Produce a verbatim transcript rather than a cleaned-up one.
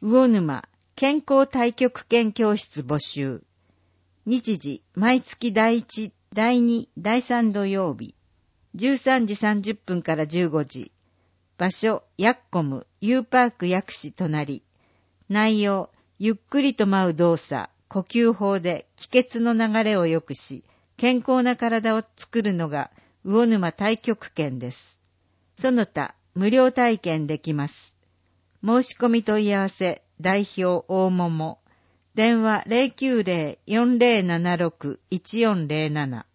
魚沼健康太極拳教室募集。日時、毎月第一、第二、第三土曜日。じゅうさんじさんじゅっぷんからじゅうごじ。場所、ヤッコム、ユーパーク薬師隣。内容、ゆっくりと舞う動作、呼吸法で気血の流れを良くし、健康な体を作るのが魚沼太極拳です。その他、無料体験できます。申し込み問い合わせ、代表大桃。電話 ゼロきゅうゼロ よんゼロななろく いちよんゼロなな。